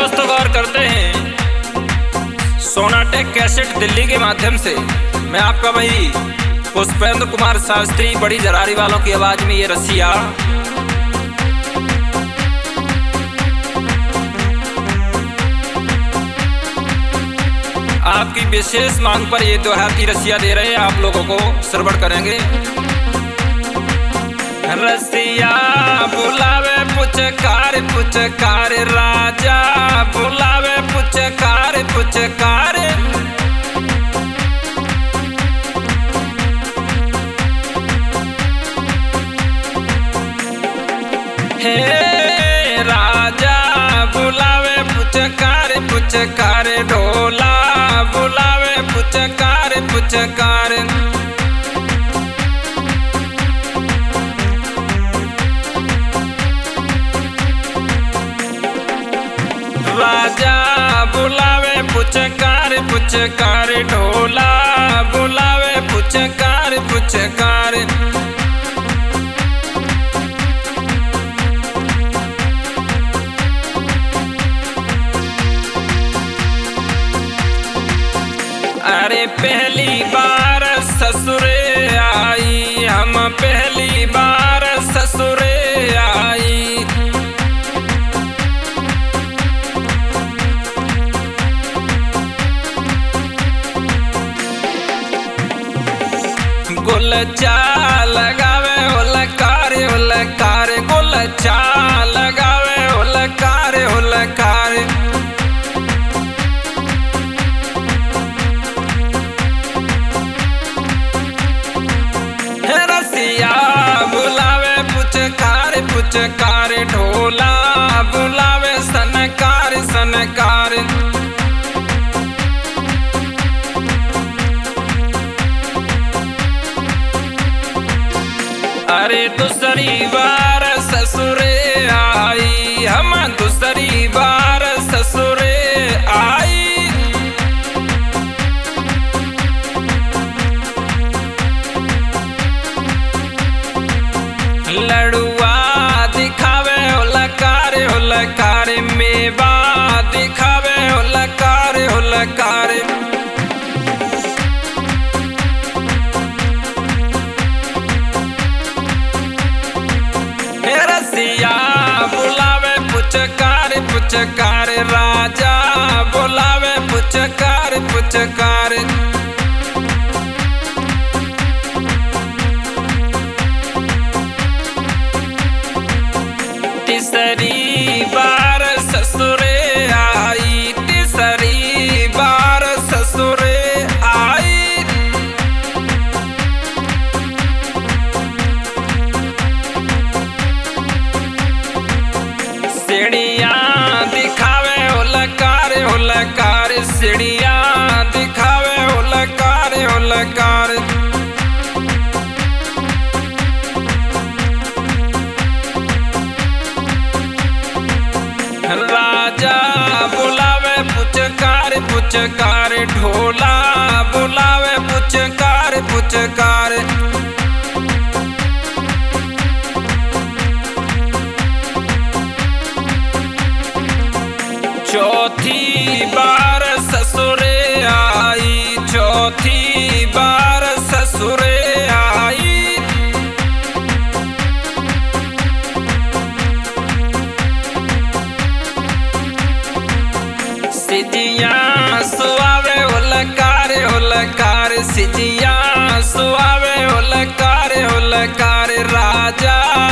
दोस्तों गौर करते हैं सोनाटेक कैसेट दिल्ली के माध्यम से मैं आपका भाई पुष्पेंद्र कुमार शास्त्री बड़ी जरारी वालों की आवाज में ये रसिया आपकी विशेष मांग पर ये त्योहार की रसिया दे रहे हैं। आप लोगों को श्रवण करेंगे। रसिया बुलावे पुचकार पुचकार, राजा बुलावे पुचकार पुचकार। हे राजा बुलावे पुचकार पुचकार, ढोला बुलावे पुचकार पुचकार। राजा बुलावे पुचकार पुचकार, ढोला बुलावे पुचकार पुचकार। अरे पहली बार ससुरे आई, हम पहली बार ससुरे आई। गुलचा लगावे हुलकार हुलकार, गुलचा लगावे हुलकार हुलकार। रसिया बुलावे पुचकार पुचकार, ढोला बुलावे सनकार सनकार। अरे दूसरी बार ससुरे आई, हम दूसरी बार ससुरे आई। लड़ुआ दिखावे हुलकार हुलकार, मेवा दिखावे हुलकार हुलकार। रसिया बुलावे पुचकार पुचकार, राजा बुलावे पुचकार पुचकार। तीसरी बार ससुरे आई, तीसरी बार ससुरे आई। सीढ़िया दिखावे हुलकार हुलकार, सीढ़िया दिखावे हुलकार हुलकार। राजा बुलावे पुचकार पुचकार, ढोला बुलावे पुचकार पुचकार। चौथी बार ससुरे आई, चौथी बार ससुरे आई। सिजिया सुआवे हुलकार हुलकार, सिजिया सुआवे हुलकार हुलकार। राजा